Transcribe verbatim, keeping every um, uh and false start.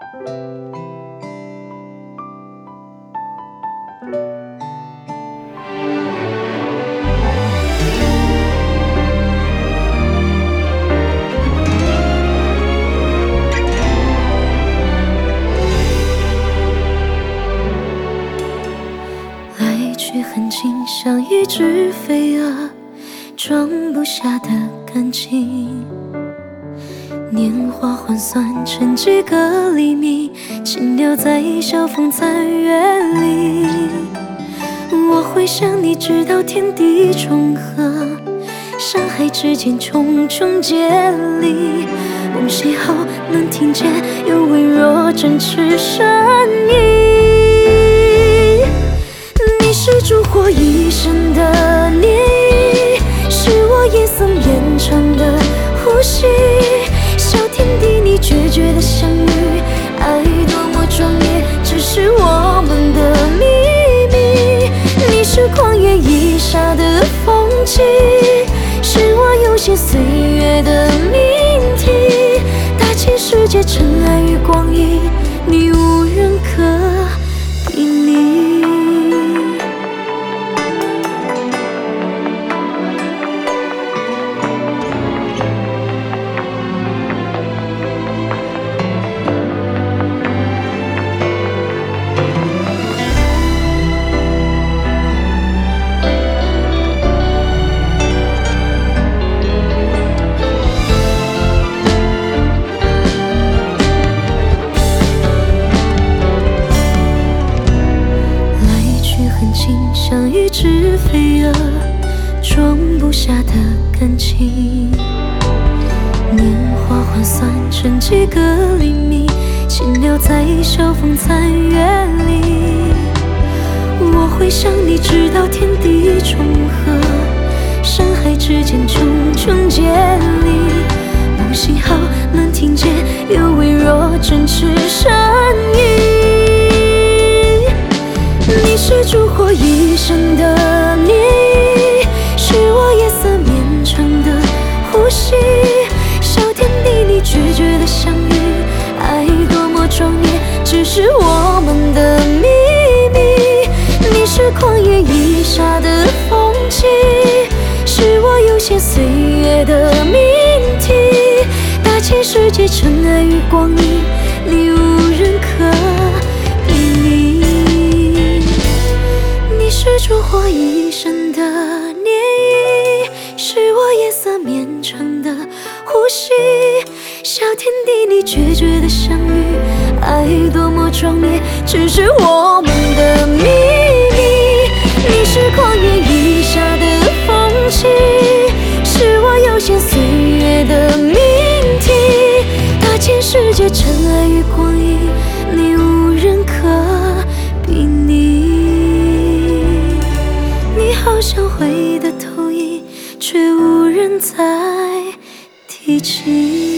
来去很近，像一只飞蛾，装不下的感情。年华换算成几个黎明，轻留在晓风残月里。我会想你，直到天地重合，山海之间重重接力。梦醒后能听见有微弱振翅声音。你是烛火一生的涟漪，是我夜色绵长的呼吸。小天地，你决绝的相遇，爱多么壮烈，只是我们的秘密。你是旷野一沙的风景，是我有限岁月的命题。大千世界，尘埃与光阴，你无人可比拟。像一只飞蛾，装不下的感情。年华换算成几个黎明，轻留在晓风残月里。我会想你，直到天地重合，山海之间重重接力。梦醒后能听见有微弱振翅声音。你是烛火一生的涟漪，是我夜色绵长的呼吸。小天地，你决绝的相遇，爱多么壮烈，只是我们的秘密。你是旷野一沙的风景，是我有限岁月的命题。大千世界，尘埃与光阴，你无人可比拟。你是烛火一生的涟漪，是我夜色绵长的呼吸。小天地，你决绝的相遇，爱多么壮烈，只是我们的秘密。你是旷野一沙的风景，是我有限岁月的命题。大千世界，尘埃与光阴，你无人可比拟。你好像回忆的投影，却无人再提起。